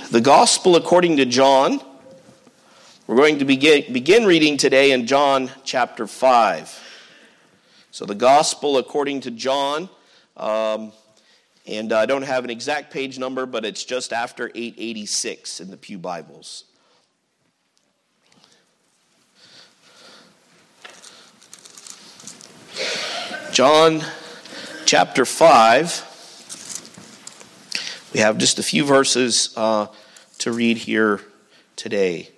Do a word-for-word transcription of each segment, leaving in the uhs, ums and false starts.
the Gospel according to John. We're going to begin, begin reading today in John chapter five. So the Gospel according to John, um, and I don't have an exact page number, but it's just after eight eighty-six in the Pew Bibles. John chapter five. We have just a few verses uh, to read here today.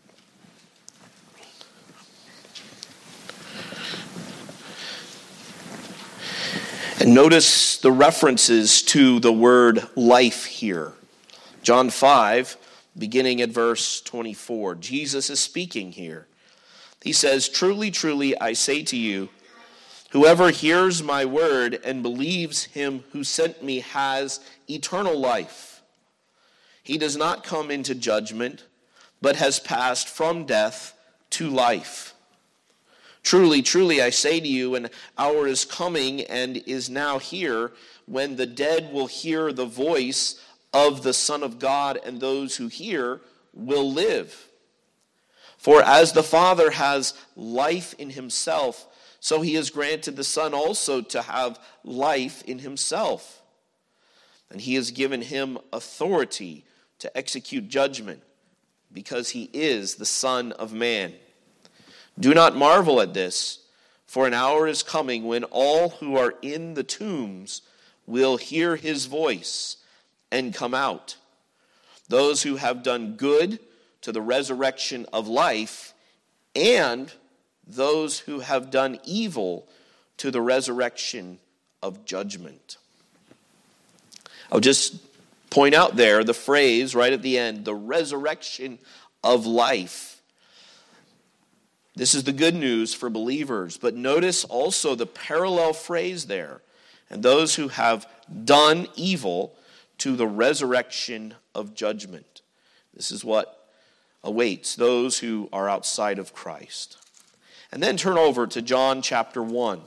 And notice the references to the word life here. John five, beginning at verse twenty-four. Jesus is speaking here. He says, "Truly, truly, I say to you, whoever hears my word and believes him who sent me has eternal life. He does not come into judgment, but has passed from death to life. Truly, truly, I say to you, an hour is coming and is now here when the dead will hear the voice of the Son of God, and those who hear will live. For as the Father has life in himself, so he has granted the Son also to have life in himself. And he has given him authority to execute judgment, because he is the Son of Man. Do not marvel at this, for an hour is coming when all who are in the tombs will hear his voice and come out. Those who have done good to the resurrection of life, and those who have done evil to the resurrection of judgment." I'll just point out there the phrase right at the end, the resurrection of life. This is the good news for believers, but notice also the parallel phrase there, and those who have done evil to the resurrection of judgment. This is what awaits those who are outside of Christ. And then turn over to John chapter one.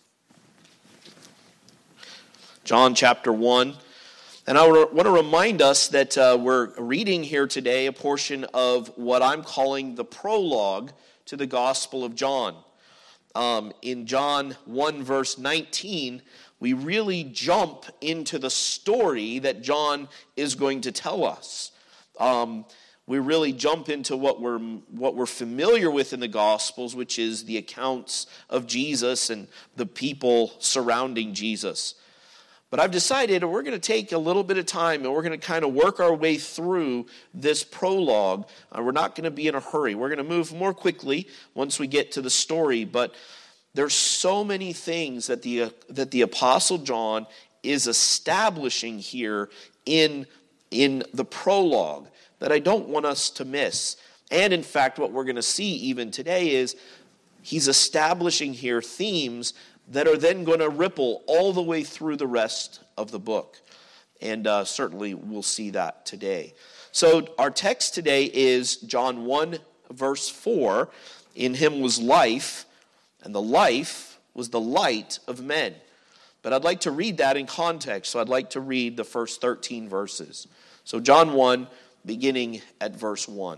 John chapter one. And I want to remind us that uh, we're reading here today a portion of what I'm calling the prologue to the Gospel of John. Um, in John one verse nineteen, we really jump into the story that John is going to tell us. Um, we really jump into what we're what we're familiar with in the Gospels, which is the accounts of Jesus and the people surrounding Jesus. But I've decided we're going to take a little bit of time and we're going to kind of work our way through this prologue. Uh, we're not going to be in a hurry. We're going to move more quickly once we get to the story. But there's so many things that the uh, that the Apostle John is establishing here in, in the prologue that I don't want us to miss. And in fact, what we're going to see even today is he's establishing here themes that are then going to ripple all the way through the rest of the book. And uh, certainly we'll see that today. So our text today is John one, verse four. In him was life, and the life was the light of men. But I'd like to read that in context, so I'd like to read the first thirteen verses. So John one, beginning at verse one.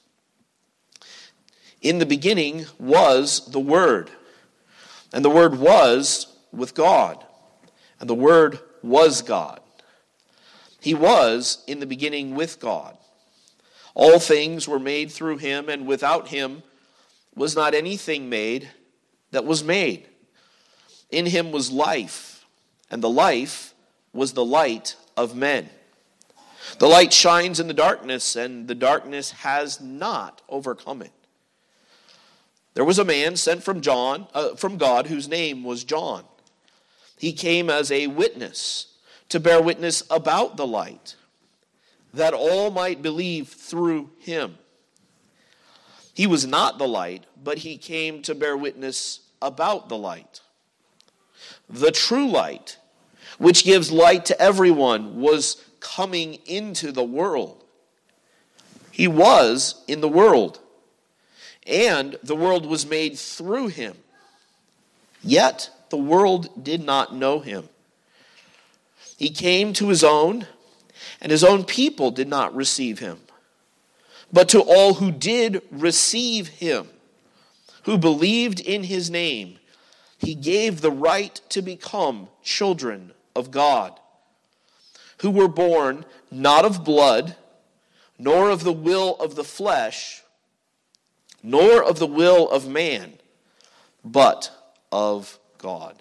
In the beginning was the Word, and the Word was with God, and the Word was God. He was in the beginning with God. All things were made through him, and without him was not anything made that was made. In him was life, and the life was the light of men. The light shines in the darkness, and the darkness has not overcome it. There was a man sent from John, uh, from God, whose name was John. He came as a witness to bear witness about the light, that all might believe through him. He was not the light, but he came to bear witness about the light. The true light, which gives light to everyone, was coming into the world. He was in the world, and the world was made through him. Yet the world did not know him. He came to his own, and his own people did not receive him. But to all who did receive him, who believed in his name, he gave the right to become children of God, who were born not of blood, nor of the will of the flesh, nor of the will of man, but of God.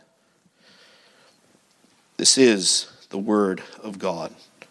This is the word of God.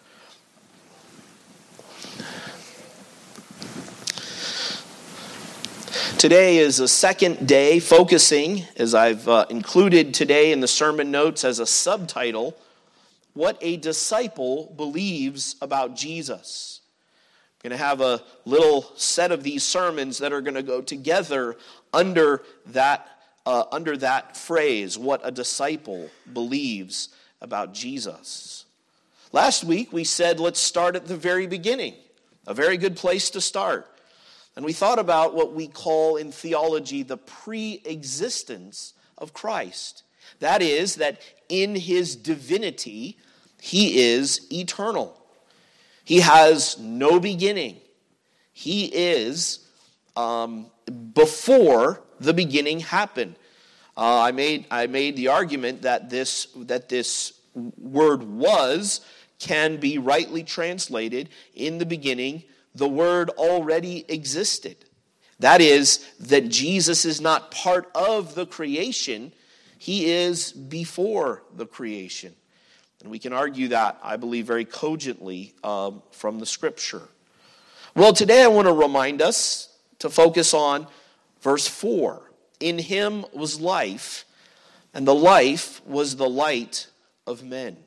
Today is a second day focusing, as I've uh, included today in the sermon notes as a subtitle, what a disciple believes about Jesus. I'm going to have a little set of these sermons that are going to go together under that, uh, under that phrase, what a disciple believes about Jesus. Last week we said let's start at the very beginning, a very good place to start. And we thought about what we call in theology the pre-existence of Christ. That is, that in his divinity, he is eternal. He has no beginning. He is um, before the beginning happened. Uh, I made I made the argument that this that this word was can be rightly translated in the beginning. The Word already existed. That is, that Jesus is not part of the creation. He is before the creation. And we can argue that, I believe, very cogently um, from the Scripture. Well, today I want to remind us to focus on verse four. In him was life, and the life was the light of men.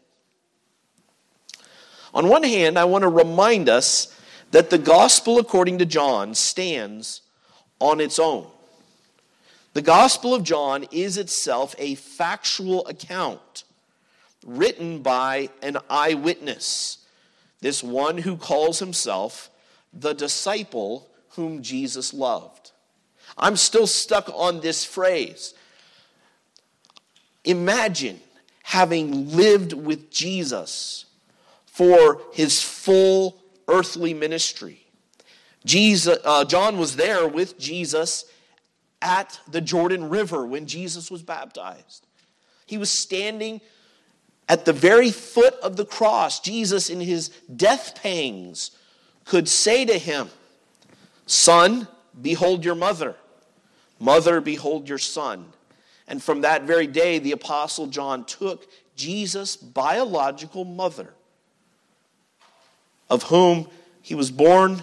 On one hand, I want to remind us that the gospel according to John stands on its own. The Gospel of John is itself a factual account written by an eyewitness, this one who calls himself the disciple whom Jesus loved. I'm still stuck on this phrase. Imagine having lived with Jesus for his full earthly ministry. Jesus, uh, John was there with Jesus at the Jordan River when Jesus was baptized. He was standing at the very foot of the cross. Jesus, in his death pangs, could say to him, "Son, behold your mother. Mother, behold your son." And from that very day, the Apostle John took Jesus' biological mother, of whom he was born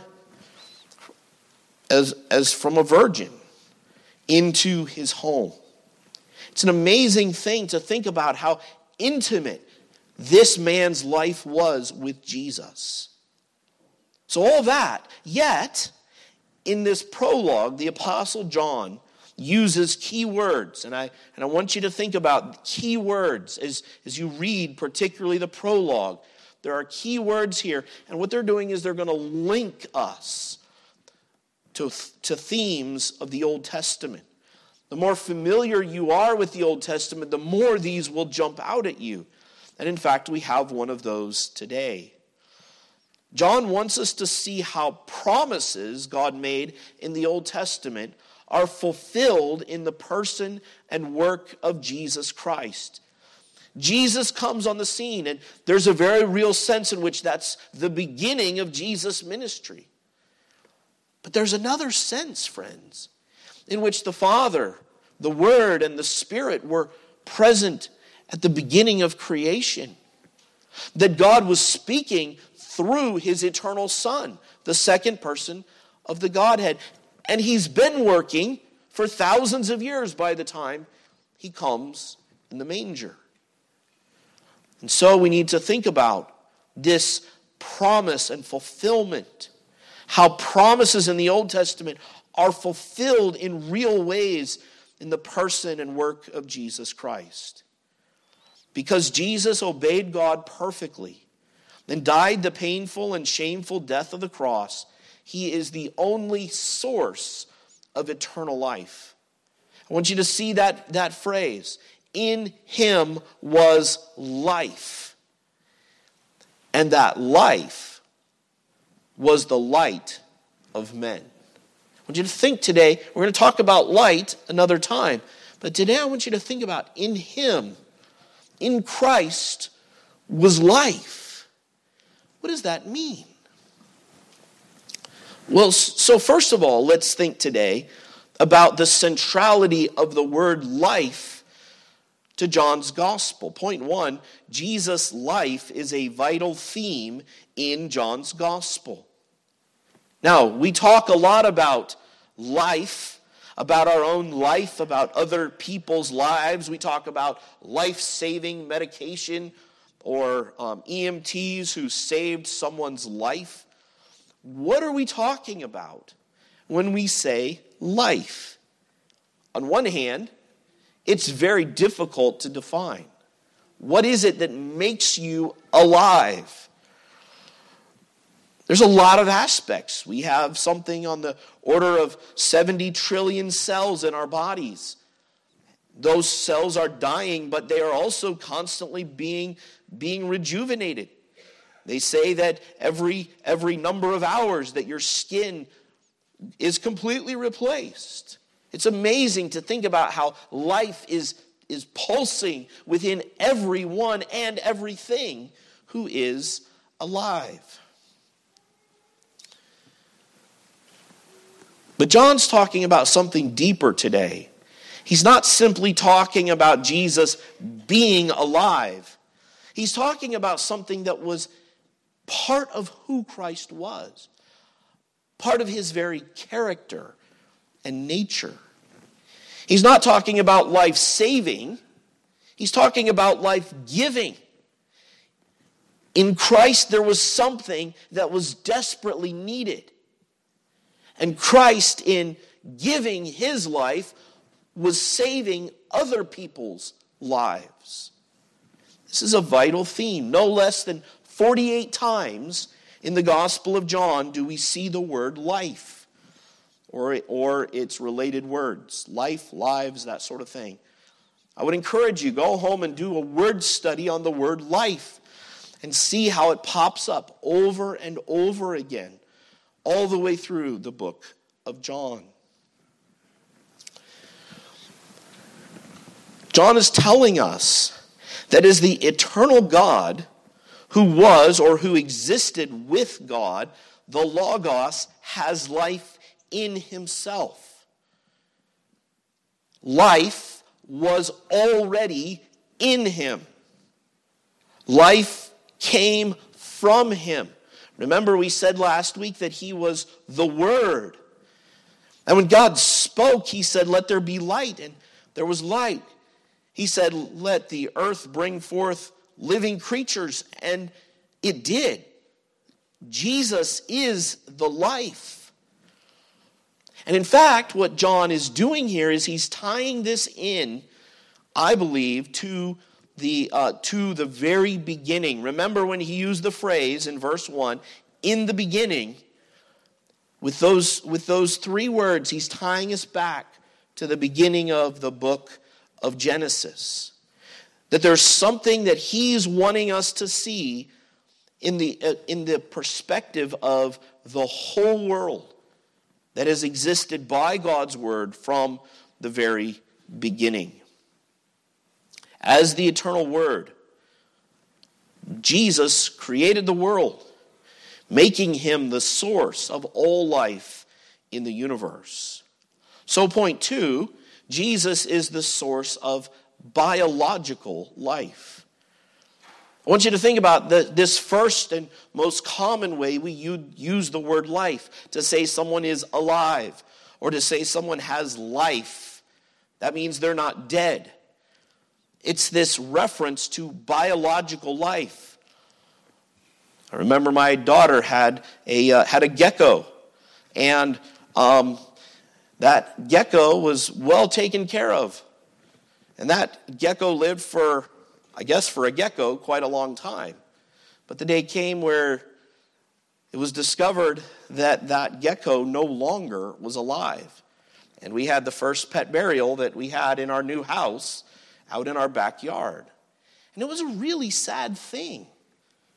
as, as from a virgin, into his home. It's an amazing thing to think about how intimate this man's life was with Jesus. So all that, yet, in this prologue, the Apostle John uses key words. And I, and I want you to think about key words as, as you read, particularly the prologue. There are key words here, and what they're doing is they're going to link us to, to themes of the Old Testament. The more familiar you are with the Old Testament, the more these will jump out at you. And in fact, we have one of those today. John wants us to see how promises God made in the Old Testament are fulfilled in the person and work of Jesus Christ. Jesus comes on the scene, and there's a very real sense in which that's the beginning of Jesus' ministry. But there's another sense, friends, in which the Father, the Word, and the Spirit were present at the beginning of creation. That God was speaking through his eternal Son, the second person of the Godhead. And he's been working for thousands of years by the time he comes in the manger. And so we need to think about this promise and fulfillment. How promises in the Old Testament are fulfilled in real ways in the person and work of Jesus Christ. Because Jesus obeyed God perfectly and died the painful and shameful death of the cross, he is the only source of eternal life. I want you to see that, that phrase. In him was life. and that life was the light of men. I want you to think today, we're going to talk about light another time, but today I want you to think about in him, in Christ, was life. What does that mean? Well, so first of all, let's think today about the centrality of the word life to John's gospel. Point one, Jesus' life is a vital theme in John's gospel. Now, we talk a lot about life, about our own life, about other people's lives. We talk about life-saving medication or um, E M Ts who saved someone's life. What are we talking about when we say life? On one hand, it's very difficult to define. What is it that makes you alive? There's a lot of aspects. We have something on the order of seventy trillion cells in our bodies. Those cells are dying, but they are also constantly being, being rejuvenated. They say that every, every number of hours that your skin is completely replaced. It's amazing to think about how life is, is pulsing within everyone and everything who is alive. But John's talking about something deeper today. He's not simply talking about Jesus being alive. He's talking about something that was part of who Christ was, part of his very character and nature. He's not talking about life-saving. He's talking about life-giving. In Christ, there was something that was desperately needed. And Christ, in giving his life, was saving other people's lives. This is a vital theme. No less than forty-eight times in the Gospel of John do we see the word life, or, or its related words. Life, lives, that sort of thing. I would encourage you, go home and do a word study on the word life and see how it pops up over and over again, all the way through the book of John. John is telling us that as the eternal God who was or who existed with God, the Logos has life in himself. Life was already in him. Life came from him. Remember, we said last week that he was the Word. And when God spoke, he said, "Let there be light," and there was light. He said, "Let the earth bring forth living creatures," and it did. Jesus is the life. And in fact, what John is doing here is he's tying this in, I believe, to the uh, to the very beginning. Remember when he used the phrase in verse one, "in the beginning," with those, with those three words, he's tying us back to the beginning of the book of Genesis. That there's something that he's wanting us to see in the, uh, in the perspective of the whole world that has existed by God's word from the very beginning. As the eternal Word, Jesus created the world, making him the source of all life in the universe. So point two, Jesus is the source of biological life. I want you to think about the, this first and most common way we use the word life, to say someone is alive or to say someone has life. That means they're not dead. It's this reference to biological life. I remember my daughter had a uh, had a gecko, and um, that gecko was well taken care of. And that gecko lived for, I guess for a gecko, quite a long time. But the day came where it was discovered that that gecko no longer was alive. And we had the first pet burial that we had in our new house out in our backyard. And it was a really sad thing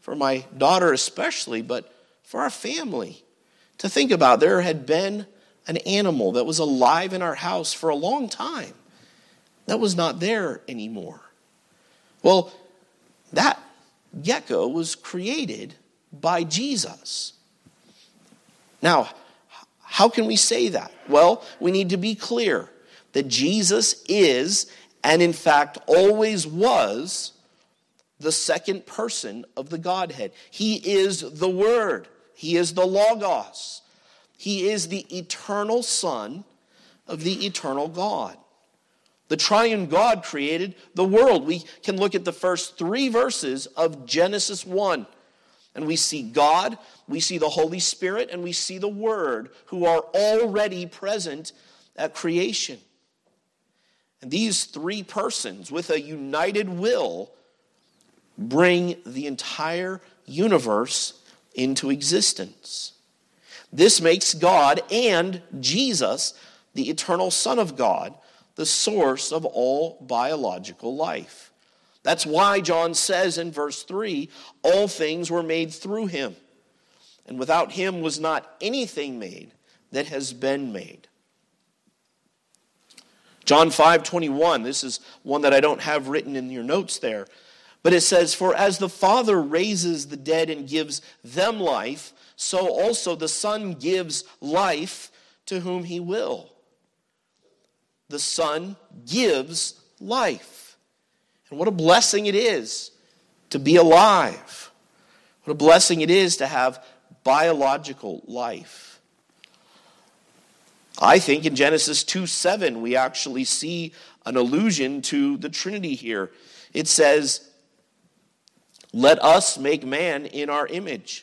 for my daughter especially, but for our family. To think about, there had been an animal that was alive in our house for a long time that was not there anymore. Well, that gecko was created by Jesus. Now, how can we say that? Well, we need to be clear that Jesus is, and in fact always was, the second person of the Godhead. He is the Word. He is the Logos. He is the eternal Son of the eternal God. The triune God created the world. We can look at the first three verses of Genesis one, and we see God, we see the Holy Spirit, and we see the Word, who are already present at creation. And these three persons, with a united will, bring the entire universe into existence. This makes God and Jesus, the eternal Son of God, the source of all biological life. That's why John says in verse three, all things were made through him, and without him was not anything made that has been made. John five twenty-one, this is one that I don't have written in your notes there, but it says, for as the Father raises the dead and gives them life, so also the Son gives life to whom he will. The Son gives life. And what a blessing it is to be alive. What a blessing it is to have biological life. I think in Genesis two seven we actually see an allusion to the Trinity here. It says, let us make man in our image.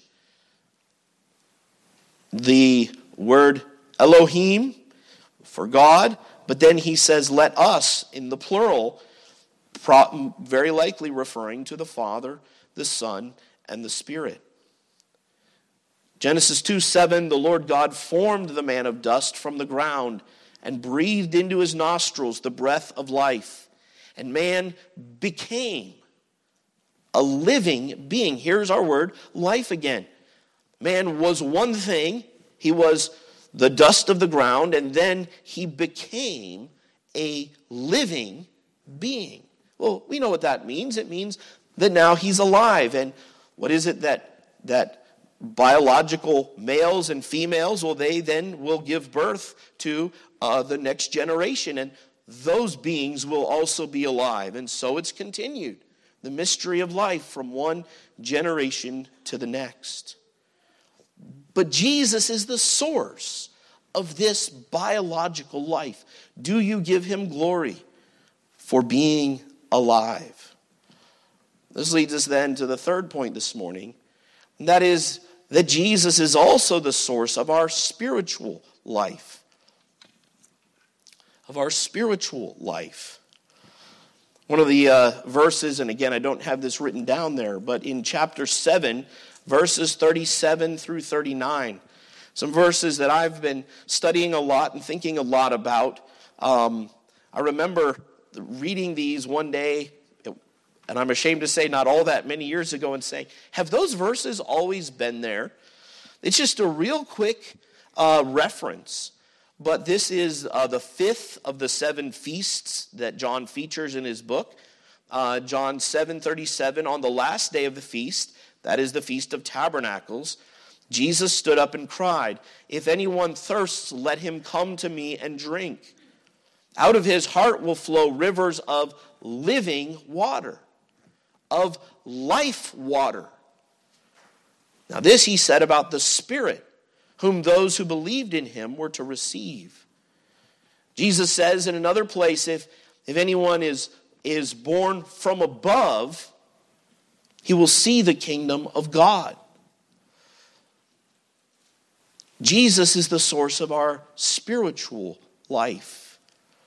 The word Elohim for God, but then he says, let us, in the plural, very likely referring to the Father, the Son, and the Spirit. Genesis two seven, the Lord God formed the man of dust from the ground and breathed into his nostrils the breath of life. And man became a living being. Here's our word, life again. Man was one thing. He was the dust of the ground, and then he became a living being. Well, we know what that means. It means that now he's alive. And what is it that that biological males and females, well, they then will give birth to uh, the next generation, and those beings will also be alive. And so it's continued. The mystery of life from one generation to the next. But Jesus is the source of this biological life. Do you give him glory for being alive? This leads us then to the third point this morning, and that is that Jesus is also the source of our spiritual life. Of our spiritual life. One of the uh, verses, and again, I don't have this written down there, but in chapter seven, verses thirty-seven through thirty-nine, some verses that I've been studying a lot and thinking a lot about. Um, I remember reading these one day, and I'm ashamed to say not all that many years ago, and saying, have those verses always been there? It's just a real quick uh, reference. But this is uh, the fifth of the seven feasts that John features in his book. Uh, John seven thirty-seven, on the last day of the feast, that is the Feast of Tabernacles, Jesus stood up and cried, if anyone thirsts, let him come to me and drink. Out of his heart will flow rivers of living water, of life water. Now this he said about the Spirit, whom those who believed in him were to receive. Jesus says in another place, if, if anyone is, is born from above, he will see the kingdom of God. Jesus is the source of our spiritual life.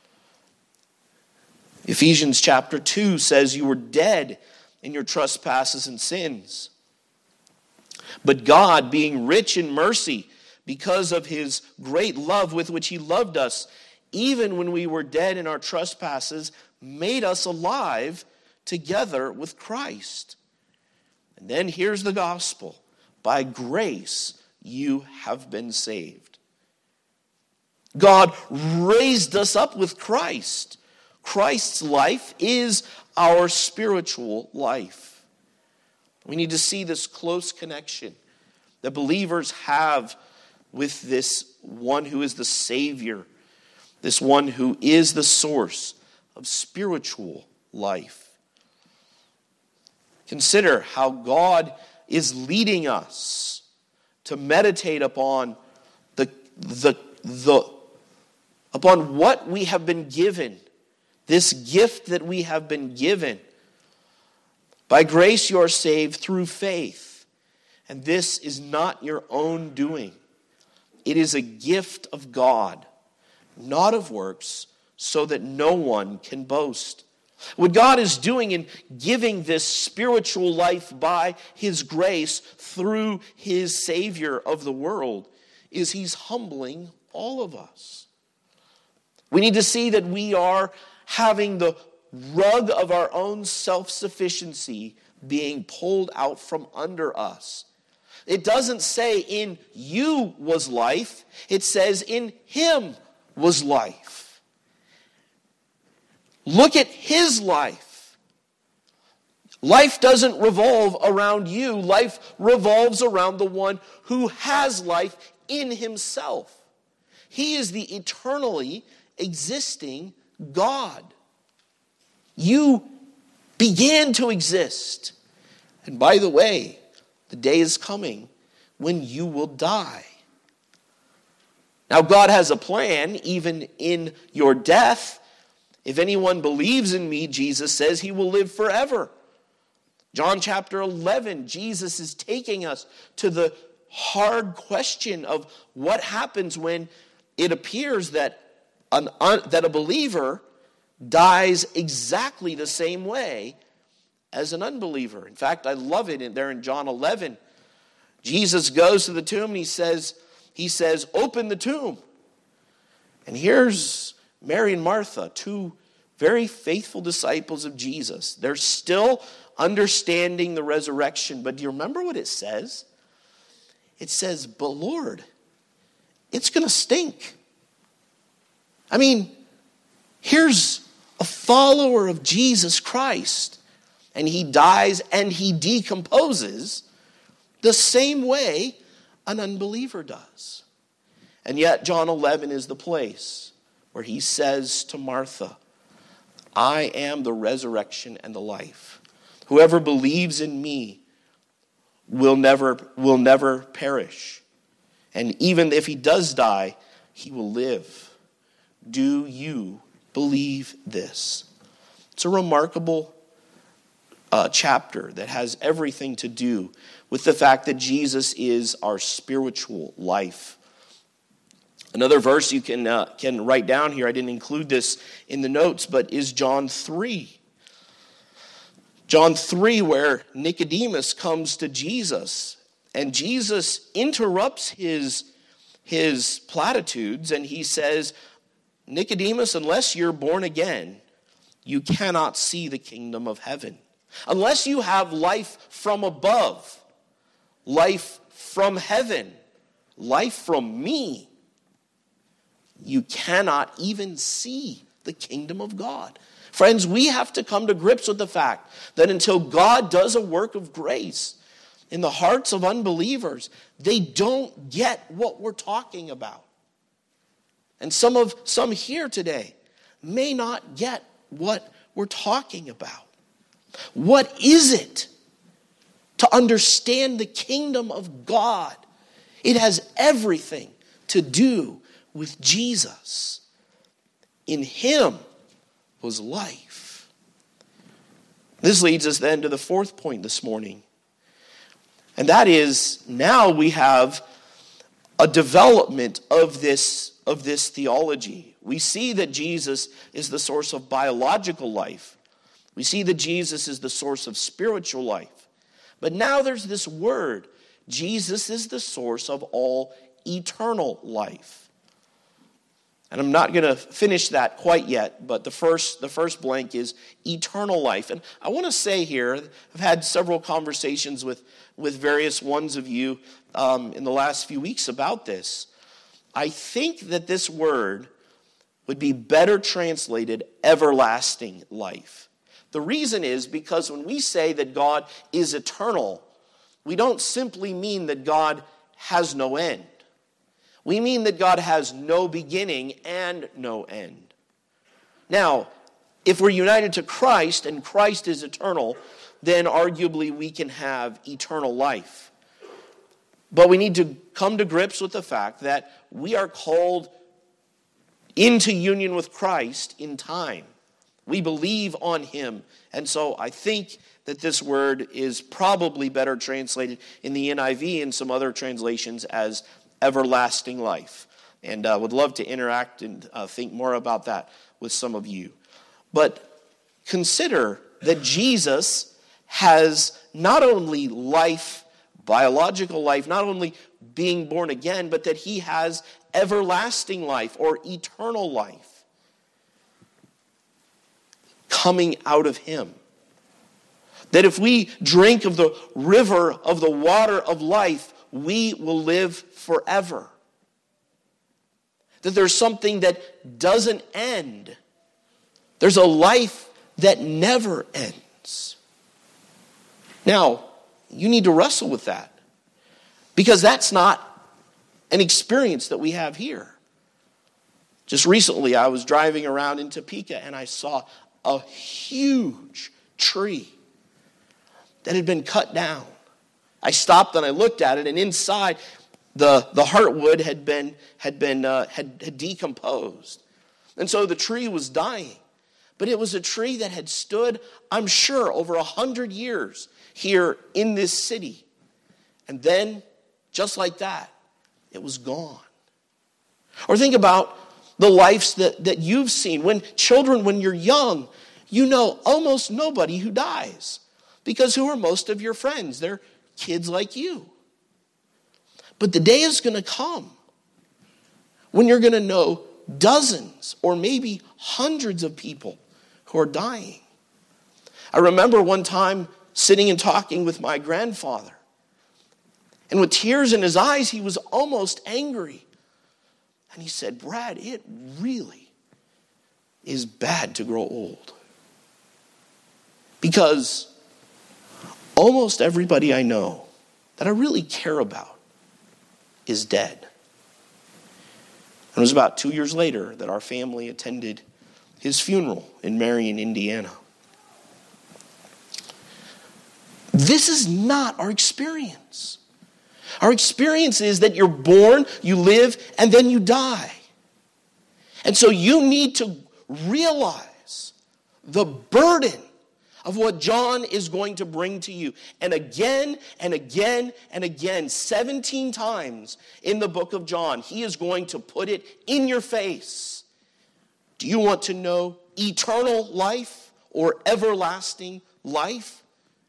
Ephesians chapter two says you were dead in your trespasses and sins. But God, being rich in mercy, because of his great love with which he loved us, even when we were dead in our trespasses, made us alive together with Christ. And then here's the gospel. By grace you have been saved. God raised us up with Christ. Christ's life is our spiritual life. We need to see this close connection that believers have with this one who is the Savior, this one who is the source of spiritual life. Consider how God is leading us to meditate upon the, the, the, upon what we have been given, this gift that we have been given. By grace you are saved through faith, and this is not your own doing. It is a gift of God, not of works, so that no one can boast. What God is doing in giving this spiritual life by His grace through His Savior of the world is He's humbling all of us. We need to see that we are having the rug of our own self-sufficiency being pulled out from under us. It doesn't say in you was life. It says in Him was life. Look at His life. Life doesn't revolve around you. Life revolves around the one who has life in Himself. He is the eternally existing God. You began to exist. And by the way, the day is coming when you will die. Now, God has a plan even in your death. If anyone believes in me, Jesus says, he will live forever. John chapter eleven, Jesus is taking us to the hard question of what happens when it appears that, an, un, that a believer dies exactly the same way as an unbeliever. In fact, I love it in there in John eleven. Jesus goes to the tomb and he says, he says, open the tomb. And here's Mary and Martha, two very faithful disciples of Jesus. They're still understanding the resurrection, but do you remember what it says? It says, but Lord, it's going to stink. I mean, here's a follower of Jesus Christ, and he dies and he decomposes the same way an unbeliever does. And yet John eleven is the place where he says to Martha, I am the resurrection and the life. Whoever believes in me will never, will never perish. And even if he does die, he will live. Do you believe this? It's a remarkable uh, chapter that has everything to do with the fact that Jesus is our spiritual life. Another verse you can uh, can write down here, I didn't include this in the notes, but is John three. John three, where Nicodemus comes to Jesus, and Jesus interrupts his, his platitudes, and he says, Nicodemus, unless you're born again, you cannot see the kingdom of heaven. Unless you have life from above, life from heaven, life from me, you cannot even see the kingdom of God. Friends, we have to come to grips with the fact that until God does a work of grace in the hearts of unbelievers, they don't get what we're talking about. And some of some here today may not get what we're talking about. What is it to understand the kingdom of God? It has everything to do with Jesus. In him was life. This leads us then to the fourth point this morning. And that is, now we have a development of this, of this theology. We see that Jesus is the source of biological life. We see that Jesus is the source of spiritual life. But now there's this word. Jesus is the source of all eternal life. And I'm not going to finish that quite yet, but the first the first blank is eternal life. And I want to say here, I've had several conversations with, with various ones of you um, in the last few weeks about this. I think that this word would be better translated everlasting life. The reason is because when we say that God is eternal, we don't simply mean that God has no end. We mean that God has no beginning and no end. Now, if we're united to Christ and Christ is eternal, then arguably we can have eternal life. But we need to come to grips with the fact that we are called into union with Christ in time. We believe on him. And so I think that this word is probably better translated in the N I V and some other translations as everlasting life. And I uh, would love to interact and uh, think more about that with some of you. But consider that Jesus has not only life, biological life, not only being born again, but that he has everlasting life or eternal life coming out of him. That if we drink of the river of the water of life, we will live forever. That there's something that doesn't end. There's a life that never ends. Now, you need to wrestle with that, because that's not an experience that we have here. Just recently, I was driving around in Topeka and I saw a huge tree that had been cut down. I stopped and I looked at it, and inside the, the heartwood had been had been uh, had, had decomposed, and so the tree was dying. But it was a tree that had stood, I'm sure, over a hundred years here in this city, and then just like that, it was gone. Or think about the lives that, that you've seen. When children, when you're young, you know almost nobody who dies, because who are most of your friends? They're kids like you. But the day is going to come when you're going to know dozens or maybe hundreds of people who are dying. I remember one time sitting and talking with my grandfather, and with tears in his eyes, he was almost angry. And he said, "Brad, it really is bad to grow old. Because almost everybody I know that I really care about is dead." And it was about two years later that our family attended his funeral in Marion, Indiana. This is not our experience. Our experience is that you're born, you live, and then you die. And so you need to realize the burden of what John is going to bring to you. And again and again and again, seventeen times in the book of John, he is going to put it in your face. Do you want to know eternal life or everlasting life?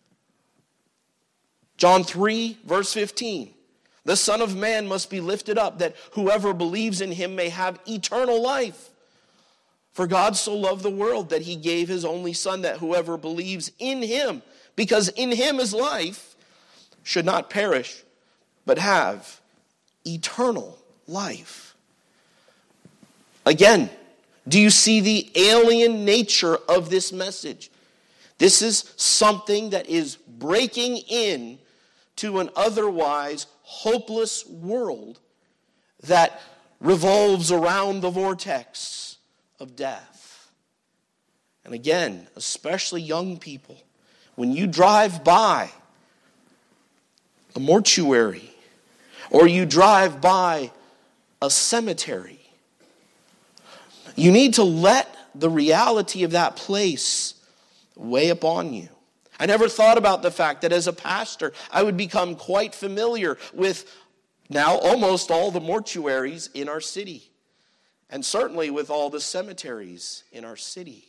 John three, verse fifteen. The Son of Man must be lifted up, that whoever believes in him may have eternal life. For God so loved the world that he gave his only Son, that whoever believes in him, because in him is life, should not perish, but have eternal life. Again, do you see the alien nature of this message? This is something that is breaking in to an otherwise hopeless world that revolves around the vortex of death. And again, especially young people, when you drive by a mortuary or you drive by a cemetery, you need to let the reality of that place weigh upon you. I never thought about the fact that as a pastor, I would become quite familiar with now almost all the mortuaries in our city, and certainly with all the cemeteries in our city.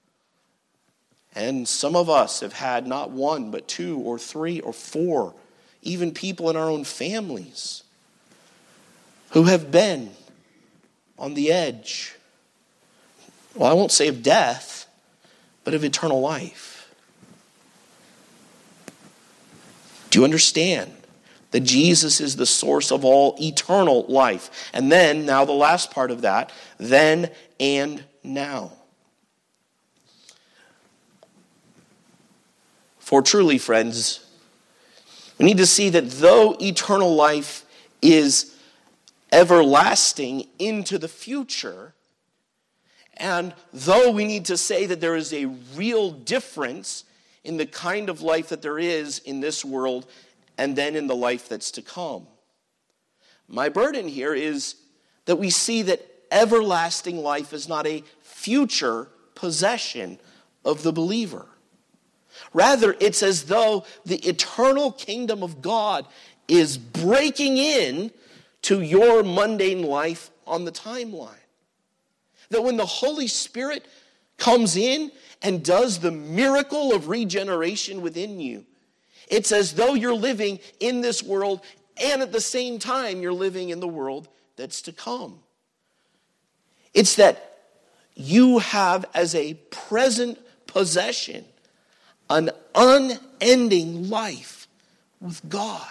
And some of us have had not one, but two or three or four, even people in our own families who have been on the edge. Well, I won't say of death, but of eternal life. Do you understand that Jesus is the source of all eternal life? And then, now the last part of that, then and now. For truly, friends, we need to see that though eternal life is everlasting into the future, and though we need to say that there is a real difference in the kind of life that there is in this world and then in the life that's to come, my burden here is that we see that everlasting life is not a future possession of the believer. Rather, it's as though the eternal kingdom of God is breaking in to your mundane life on the timeline. That when the Holy Spirit comes in and does the miracle of regeneration within you, it's as though you're living in this world and at the same time you're living in the world that's to come. It's that you have as a present possession an unending life with God.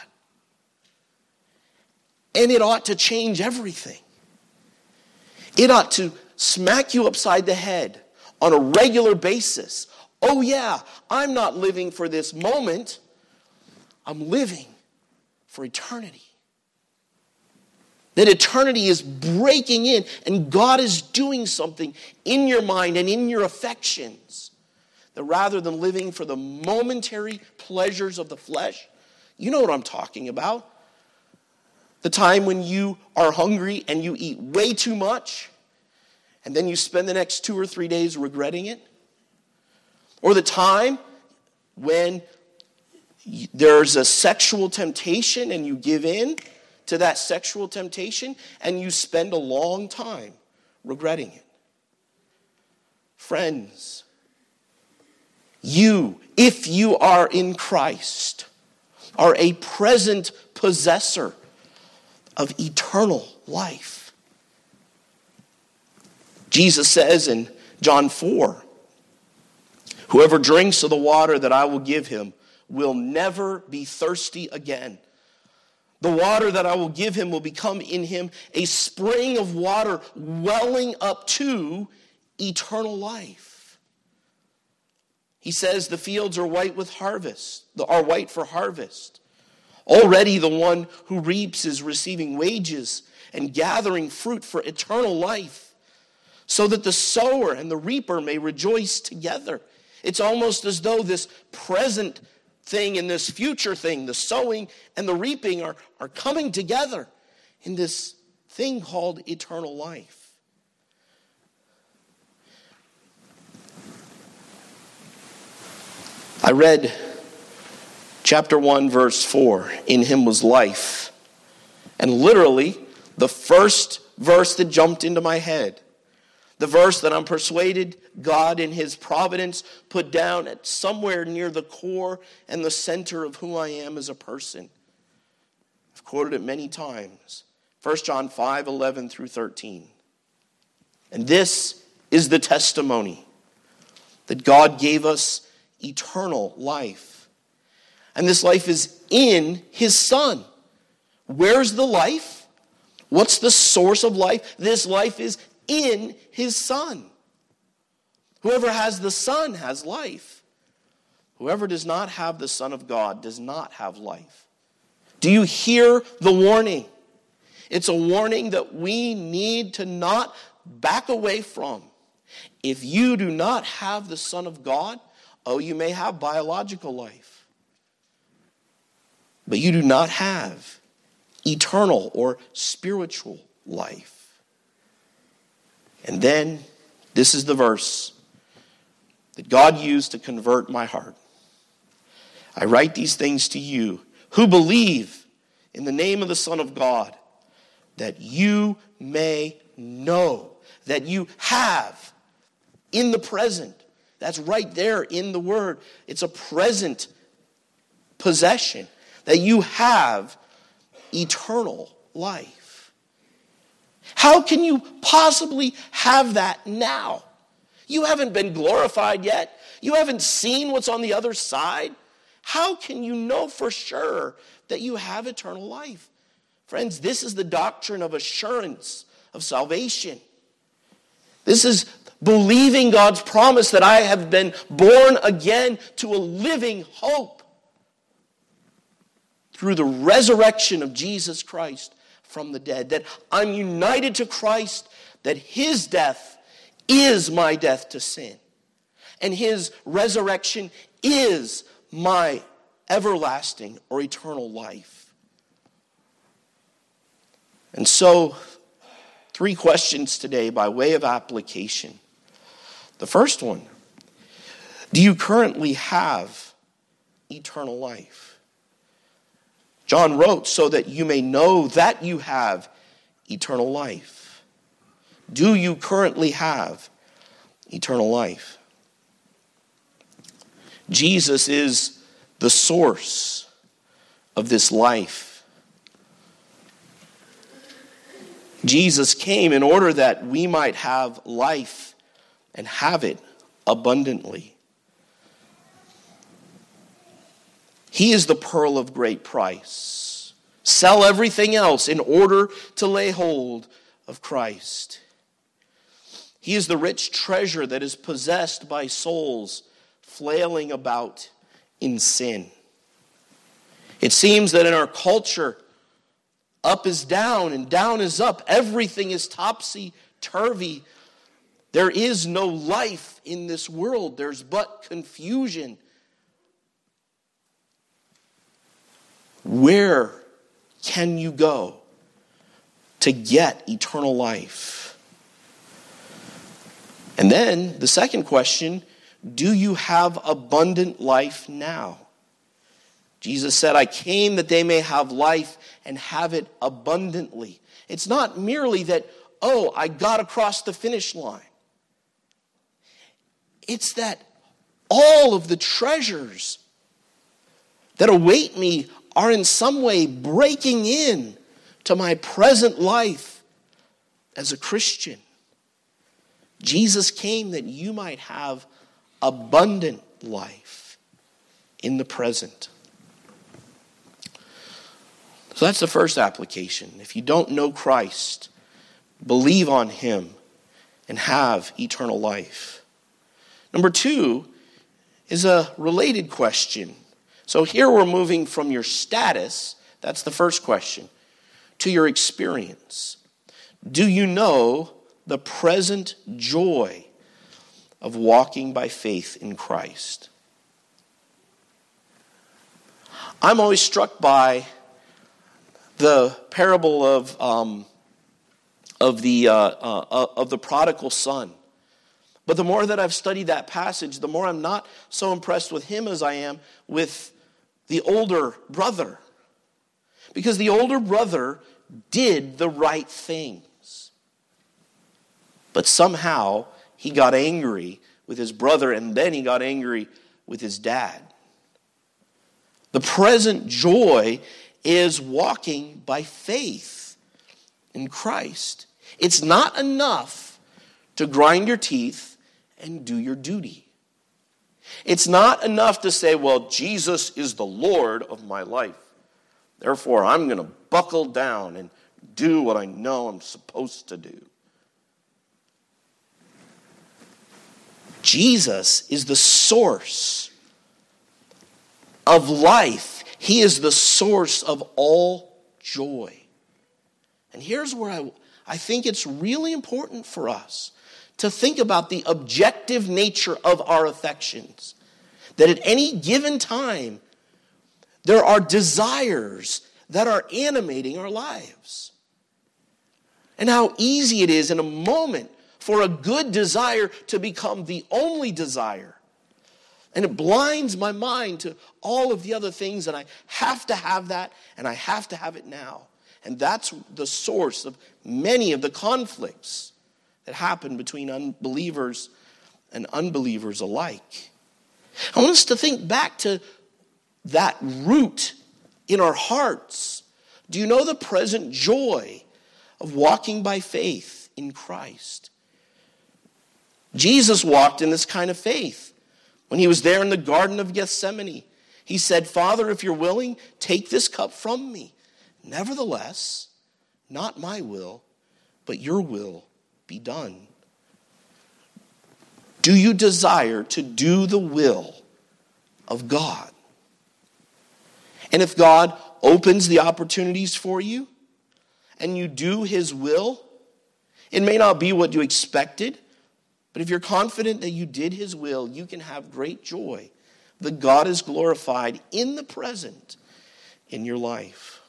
And it ought to change everything. It ought to smack you upside the head on a regular basis. Oh yeah, I'm not living for this moment. I'm living for eternity. That eternity is breaking in and God is doing something in your mind and in your affections. That rather than living for the momentary pleasures of the flesh, you know what I'm talking about. The time when you are hungry and you eat way too much, and then you spend the next two or three days regretting it. Or the time when there's a sexual temptation and you give in to that sexual temptation and you spend a long time regretting it. Friends, you, if you are in Christ, are a present possessor of eternal life. Jesus says in John four, whoever drinks of the water that I will give him will never be thirsty again. The water that I will give him will become in him a spring of water welling up to eternal life. He says the fields are white with harvest, are white for harvest. Already the one who reaps is receiving wages and gathering fruit for eternal life, so that the sower and the reaper may rejoice together. It's almost as though this present thing and this future thing, the sowing and the reaping, are, are coming together in this thing called eternal life. I read chapter one, verse four, in him was life. And literally, the first verse that jumped into my head, the verse that I'm persuaded God in his providence put down at somewhere near the core and the center of who I am as a person. I've quoted it many times. First John five, eleven through thirteen. And this is the testimony that God gave us eternal life. And this life is in his Son. Where's the life? What's the source of life? This life is in his Son. Whoever has the Son has life. Whoever does not have the Son of God does not have life. Do you hear the warning? It's a warning that we need to not back away from. If you do not have the Son of God, oh, you may have biological life, but you do not have eternal or spiritual life. And then, this is the verse that God used to convert my heart. I write these things to you who believe in the name of the Son of God, that you may know, that you have in the present. That's right there in the word. It's a present possession, that you have eternal life. How can you possibly have that now? You haven't been glorified yet. You haven't seen what's on the other side. How can you know for sure that you have eternal life? Friends, this is the doctrine of assurance of salvation. This is believing God's promise that I have been born again to a living hope through the resurrection of Jesus Christ from the dead. That I'm united to Christ, that his death is my death to sin. And his resurrection is my everlasting or eternal life. And so, three questions today by way of application. The first one, do you currently have eternal life? John wrote, so that you may know that you have eternal life. Do you currently have eternal life? Jesus is the source of this life. Jesus came in order that we might have life and have it abundantly. He is the pearl of great price. Sell everything else in order to lay hold of Christ. He is the rich treasure that is possessed by souls flailing about in sin. It seems that in our culture, up is down and down is up. Everything is topsy-turvy. There is no life in this world. There's but confusion. Where can you go to get eternal life? And then the second question, do you have abundant life now? Jesus said, I came that they may have life and have it abundantly. It's not merely that, oh, I got across the finish line. It's that all of the treasures that await me are in some way breaking in to my present life as a Christian. Jesus came that you might have abundant life in the present. So that's the first application. If you don't know Christ, believe on him and have eternal life. Number two is a related question. So here we're moving from your status, that's the first question, to your experience. Do you know the present joy of walking by faith in Christ? I'm always struck by the parable of um, of the uh, uh, of the prodigal son. But the more that I've studied that passage, the more I'm not so impressed with him as I am with the older brother. Because the older brother did the right things. But somehow he got angry with his brother, and then he got angry with his dad. The present joy is walking by faith in Christ. It's not enough to grind your teeth and do your duty. It's not enough to say, well, Jesus is the Lord of my life. Therefore, I'm going to buckle down and do what I know I'm supposed to do. Jesus is the source of life. He is the source of all joy. And here's where I, I think it's really important for us to think about the objective nature of our affections. That at any given time, there are desires that are animating our lives. And how easy it is in a moment for a good desire to become the only desire. And it blinds my mind to all of the other things, and I have to have that, and I have to have it now. And that's the source of many of the conflicts that happen between unbelievers and unbelievers alike. I want us to think back to that root in our hearts. Do you know the present joy of walking by faith in Christ. Jesus walked in this kind of faith. When he was there in the Garden of Gethsemane, he said, "Father, if you're willing, take this cup from me. Nevertheless, not my will, but your will be done." Do you desire to do the will of God? And if God opens the opportunities for you and you do his will, it may not be what you expected, but if you're confident that you did his will, you can have great joy that God is glorified in the present in your life.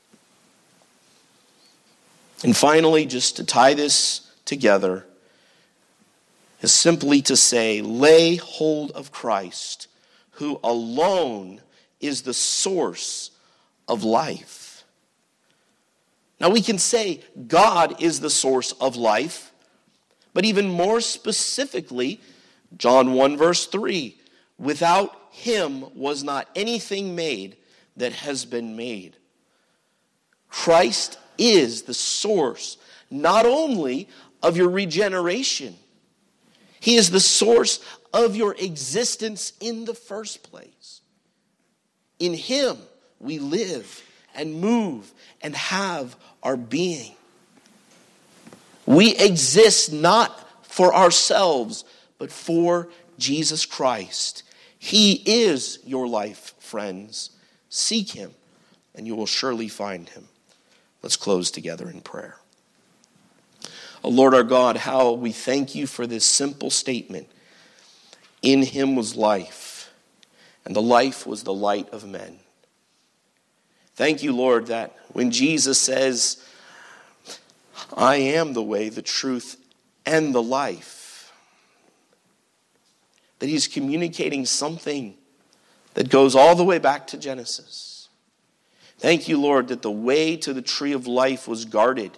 And finally, just to tie this together, is simply to say, lay hold of Christ, who alone is the source of life. Now we can say God is the source of life, but even more specifically, John one verse three, without him was not anything made that has been made. Christ is the source not only of your regeneration, he is the source of your existence in the first place. In him we live and move and have our being. We exist not for ourselves, but for Jesus Christ. He is your life, friends. Seek him, and you will surely find him. Let's close together in prayer. Oh Lord our God, how we thank you for this simple statement. In him was life, and the life was the light of men. Thank you, Lord, that when Jesus says, I am the way, the truth, and the life, that he's communicating something that goes all the way back to Genesis. Thank you, Lord, that the way to the tree of life was guarded,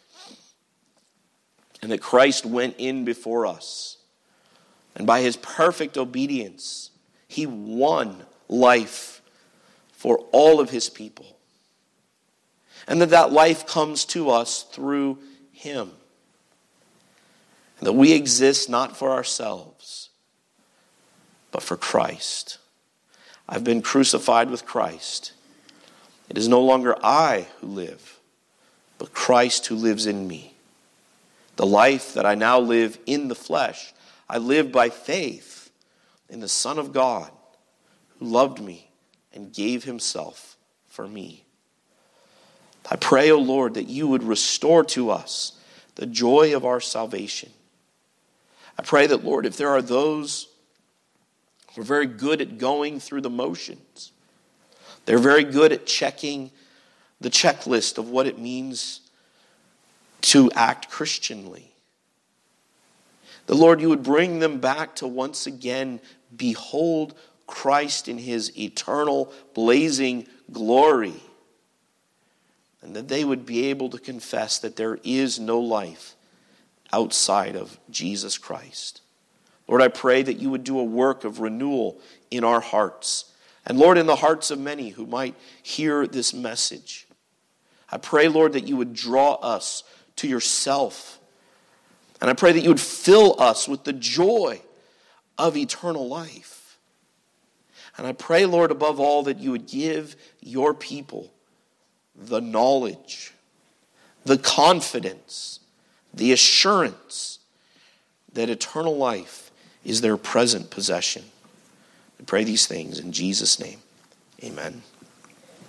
and that Christ went in before us. And by his perfect obedience, he won life for all of his people. And that that life comes to us through him. And that we exist not for ourselves, but for Christ. I've been crucified with Christ. It is no longer I who live, but Christ who lives in me. The life that I now live in the flesh, I live by faith in the Son of God who loved me and gave himself for me. I pray, O Lord, that you would restore to us the joy of our salvation. I pray that, Lord, if there are those who are very good at going through the motions, they're very good at checking the checklist of what it means to act Christianly. The Lord, you would bring them back to once again behold Christ in his eternal blazing glory. And that they would be able to confess that there is no life outside of Jesus Christ. Lord, I pray that you would do a work of renewal in our hearts. And Lord, in the hearts of many who might hear this message. I pray, Lord, that you would draw us to yourself. And I pray that you would fill us with the joy of eternal life. And I pray, Lord, above all, that you would give your people the knowledge, the confidence, the assurance that eternal life is their present possession. I pray these things in Jesus' name. Amen.